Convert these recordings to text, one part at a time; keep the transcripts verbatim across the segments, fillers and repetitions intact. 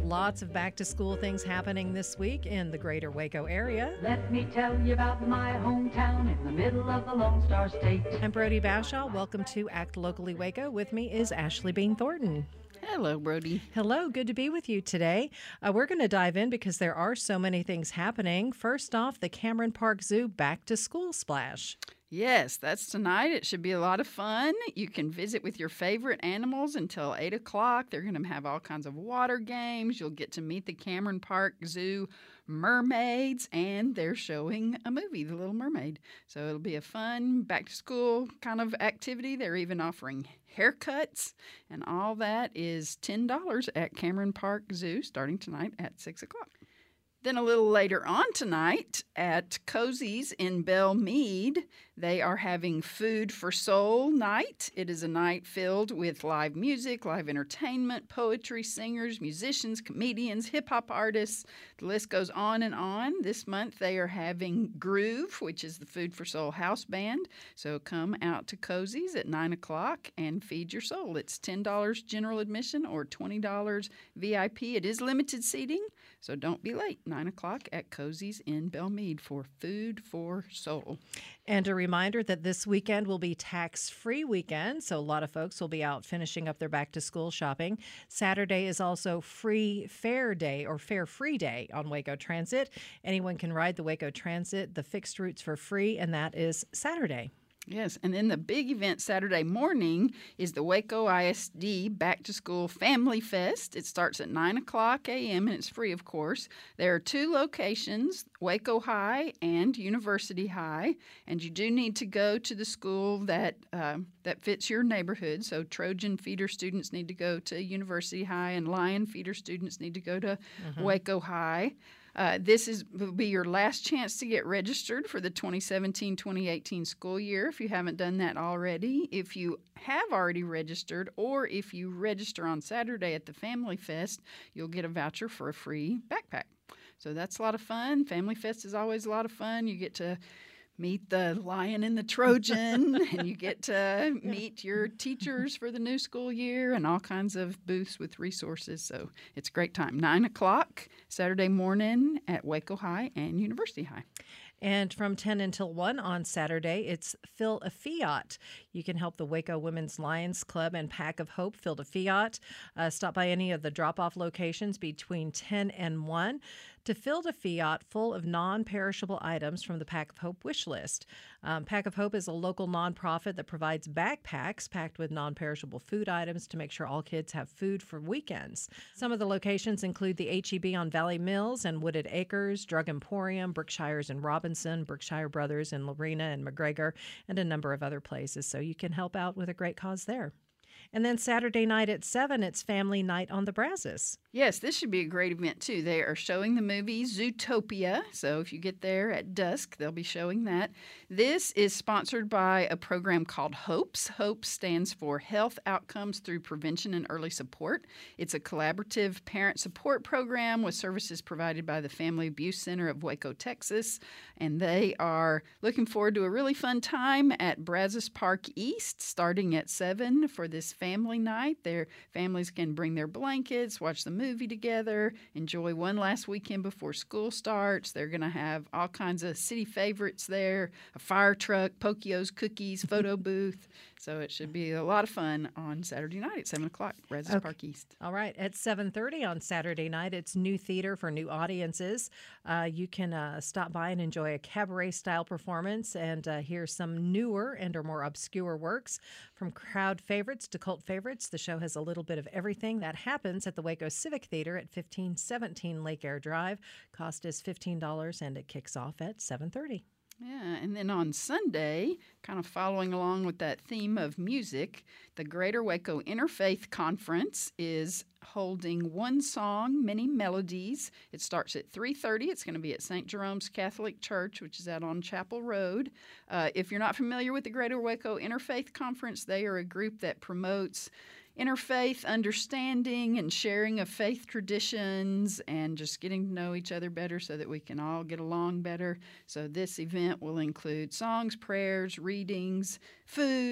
lots of back-to-school things happening this week in the greater Waco area. Let me tell you about my hometown in the middle of the Lone Star State. I'm Brody Bashaw. Welcome to Act Locally Waco. With me is Ashley Bean Thornton. Hello, Brody. Hello, good to be with you today. Uh, we're going to dive in because there are so many things happening. First off, the Cameron Park Zoo Back to School Splash. Yes, that's tonight. It should be a lot of fun. You can visit with your favorite animals until eight o'clock. They're going to have all kinds of water games. You'll get to meet the Cameron Park Zoo mermaids, and they're showing a movie, The Little Mermaid. So it'll be a fun back-to-school kind of activity. They're even offering haircuts, and all that is ten dollars at Cameron Park Zoo starting tonight at six o'clock. Then a little later on tonight at Cozy's in Belle Meade, they are having Food for Soul night. It is a night filled with live music, live entertainment, poetry, singers, musicians, comedians, hip-hop artists. The list goes on and on. This month they are having Groove, which is the Food for Soul house band. So come out to Cozy's at nine o'clock and feed your soul. It's ten dollars general admission or twenty dollars V I P. It is limited seating, so don't be late. nine o'clock at Cozy's in Belle Meade for Food for Soul. And a reminder that this weekend will be tax-free weekend, so a lot of folks will be out finishing up their back-to-school shopping. Saturday is also Free Fare Day or Fare Free Day on Waco Transit. Anyone can ride the Waco Transit, the fixed routes for free, and that is Saturday. Yes, and then the big event Saturday morning is the Waco I S D Back to School Family Fest. It starts at nine o'clock a.m. and it's free, of course. There are two locations, Waco High and University High, and you do need to go to the school that uh, that fits your neighborhood. So Trojan feeder students need to go to University High, and Lion feeder students need to go to mm-hmm. Waco High. Uh, this is will be your last chance to get registered for the twenty seventeen twenty eighteen school year if you haven't done that already. If you have already registered, or if you register on Saturday at the Family Fest, you'll get a voucher for a free backpack. So that's a lot of fun. Family Fest is always a lot of fun. You get to meet the Lion and the Trojan, and you get to meet your teachers for the new school year and all kinds of booths with resources. So it's a great time. nine o'clock Saturday morning at Waco High and University High. And from ten until one on Saturday, it's Fill a Fiat. You can help the Waco Women's Lions Club and Pack of Hope fill a Fiat. Uh, stop by any of the drop-off locations between ten and one to fill a Fiat full of non-perishable items from the Pack of Hope wish list. Um, Pack of Hope is a local nonprofit that provides backpacks packed with non-perishable food items to make sure all kids have food for weekends. Some of the locations include the H E B on Valley Mills and Wooded Acres, Drug Emporium, Brookshires and Robinson, Brookshire Brothers in Lorena and McGregor, and a number of other places. So you can help out with a great cause there. And then Saturday night at seven, it's Family Night on the Brazos. Yes, this should be a great event, too. They are showing the movie Zootopia, so if you get there at dusk, they'll be showing that. This is sponsored by a program called HOPES. HOPES stands for Health Outcomes Through Prevention and Early Support. It's a collaborative parent support program with services provided by the Family Abuse Center of Waco, Texas, and they are looking forward to a really fun time at Brazos Park East starting at seven for this family night. Their families can bring their blankets, watch the movie together, enjoy one last weekend before school starts. They're going to have all kinds of city favorites there, a fire truck, Pokios, cookies, photo booth. So it should be a lot of fun on Saturday night at seven o'clock, Brazos okay. Park East. All right. At seven thirty on Saturday night, it's new theater for new audiences. Uh, you can uh, stop by and enjoy a cabaret-style performance and uh, hear some newer and or more obscure works. From crowd favorites to cult favorites, the show has a little bit of everything that happens at the Waco Civic Theater at fifteen seventeen Lake Air Drive. Cost is fifteen dollars, and it kicks off at seven thirty. Yeah, and then on Sunday, kind of following along with that theme of music, the Greater Waco Interfaith Conference is holding One Song, Many Melodies. It starts at three thirty. It's going to be at Saint Jerome's Catholic Church, which is out on Chapel Road. Uh, if you're not familiar with the Greater Waco Interfaith Conference, they are a group that promotes interfaith understanding and sharing of faith traditions and just getting to know each other better so that we can all get along better. So this event will include songs, prayers, readings, food,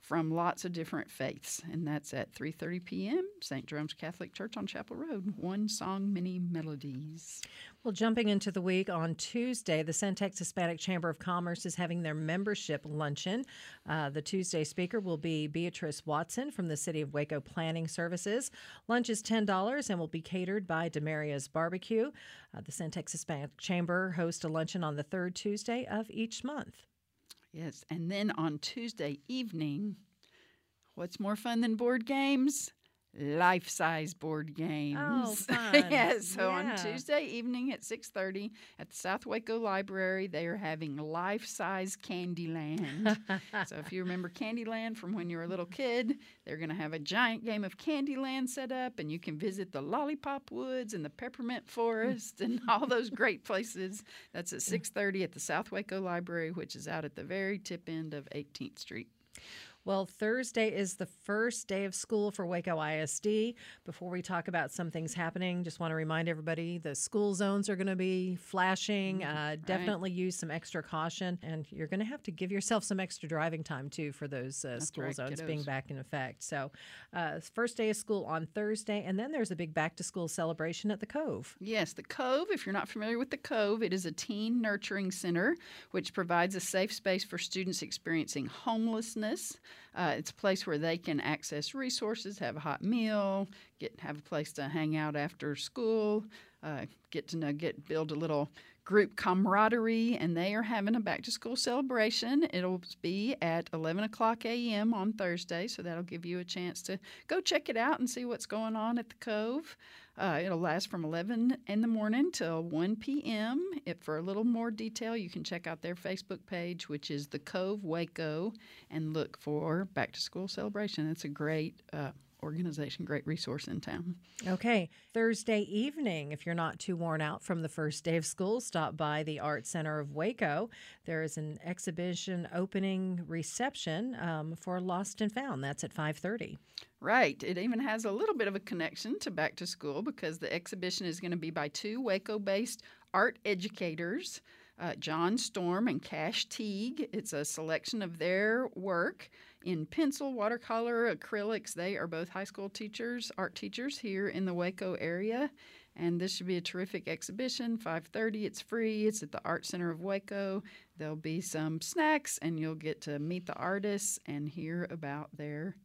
from lots of different faiths. And that's at three thirty p.m., Saint Jerome's Catholic Church on Chapel Road. One song, many melodies. Well, jumping into the week, on Tuesday, the Centex Hispanic Chamber of Commerce is having their membership luncheon. Uh, the Tuesday speaker will be Beatrice Watson from the City of Waco Planning Services. Lunch is ten dollars and will be catered by Demaria's Barbecue. Uh, the Centex Hispanic Chamber hosts a luncheon on the third Tuesday of each month. Yes, and then on Tuesday evening, what's more fun than board games? Life-size board games. Oh, fun. Yes, so Yeah. on Tuesday evening at six thirty at the South Waco Library, they are having life-size Candyland. So if you remember Candyland from when you were a little kid, they're going to have a giant game of Candyland set up, and you can visit the Lollipop Woods and the Peppermint Forest and all those great places. That's at six thirty at the South Waco Library, which is out at the very tip end of eighteenth Street. Well, Thursday is the first day of school for Waco I S D. Before we talk about some things happening, just want to remind everybody the school zones are going to be flashing. Uh, definitely use some extra caution, and you're going to have to give yourself some extra driving time, too, for those uh, That's school right, zones kiddos. being back in effect. So uh, first day of school on Thursday, and then there's a big back-to-school celebration at the Cove. Yes, the Cove, if you're not familiar with the Cove, it is a teen nurturing center which provides a safe space for students experiencing homelessness. Uh, it's a place where they can access resources, have a hot meal, get have a place to hang out after school, uh, get to know, get build a little group camaraderie, and they are having a back-to-school celebration. It'll be at eleven o'clock a.m. on Thursday, so that'll give you a chance to go check it out and see what's going on at the Cove. Uh, it'll last from eleven in the morning till one p.m. If for a little more detail, you can check out their Facebook page, which is the Cove Waco, and look for Back to School Celebration. It's a great uh, organization, great resource in town. Okay, Thursday evening, if you're not too worn out from the first day of school, stop by the Art Center of Waco. There is an exhibition opening reception um, for Lost and Found. That's at five thirty. Right. It even has a little bit of a connection to Back to School because the exhibition is going to be by two Waco-based art educators, uh, John Storm and Cash Teague. It's a selection of their work in pencil, watercolor, acrylics. They are both high school teachers, art teachers here in the Waco area. And this should be a terrific exhibition, five thirty. It's free. It's at the Art Center of Waco. There'll be some snacks, and you'll get to meet the artists and hear about their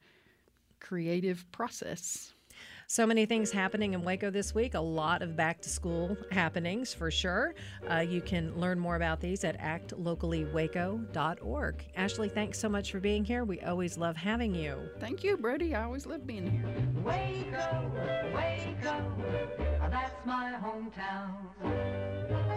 creative process. So many things happening in Waco this week. A lot of back-to-school happenings for sure. Uh, you can learn more about these at act locally waco dot org. Ashley, thanks so much for being here. We always love having you. Thank you, Brody. I always love being here. Waco, Waco, that's my hometown.